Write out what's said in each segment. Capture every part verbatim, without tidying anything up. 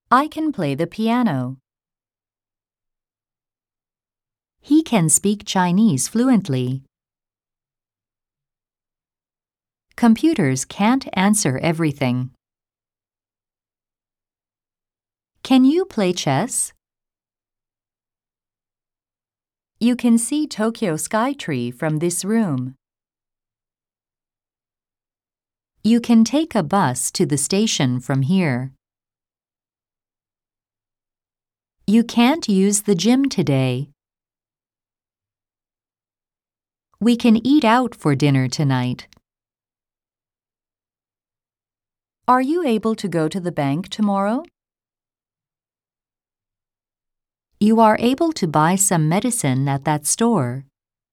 I can play the piano. He can speak Chinese fluently. Computers can't answer everything. Can you play chess? You can see Tokyo Skytree from this room. You can take a bus to the station from here. You can't use the gym today. We can eat out for dinner tonight. Are you able to go to the bank tomorrow? You are able to buy some medicine at that store.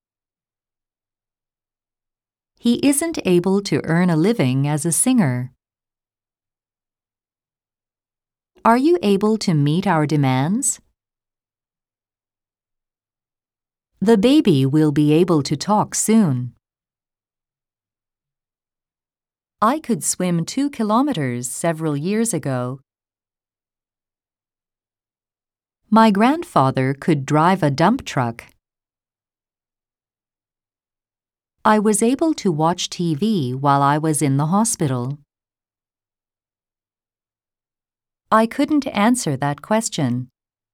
He isn't able to earn a living as a singer. Are you able to meet our demands? The baby will be able to talk soon. I could swim two kilometers several years ago. My grandfather could drive a dump truck. I was able to watch T V while I was in the hospital. I couldn't answer that question.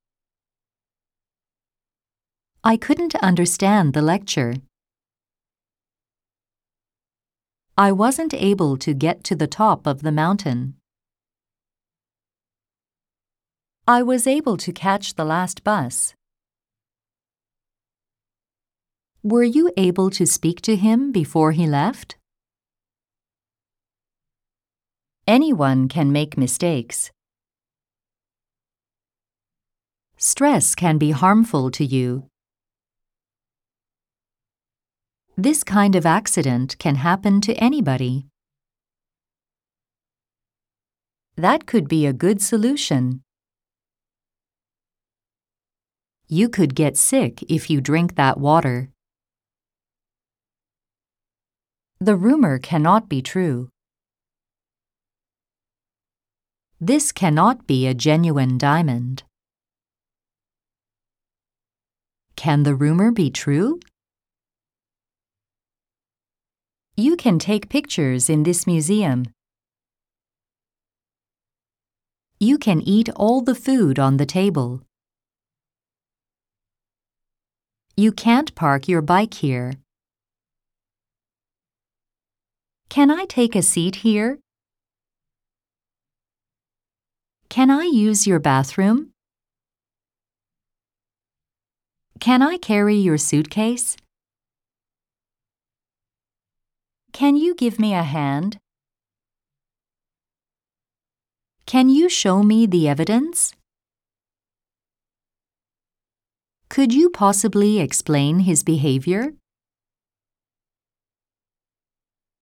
I couldn't understand the lecture. I wasn't able to get to the top of the mountain. I was able to catch the last bus. Were you able to speak to him before he left? Anyone can make mistakes. Stress can be harmful to you. This kind of accident can happen to anybody. That could be a good solution. You could get sick if you drink that water. The rumor cannot be true. This cannot be a genuine diamond. Can the rumor be true? You can take pictures in this museum. You can eat all the food on the table. You can't park your bike here. Can I take a seat here? Can I use your bathroom? Can I carry your suitcase? Can you give me a hand? Can you show me the evidence? Could you possibly explain his behavior?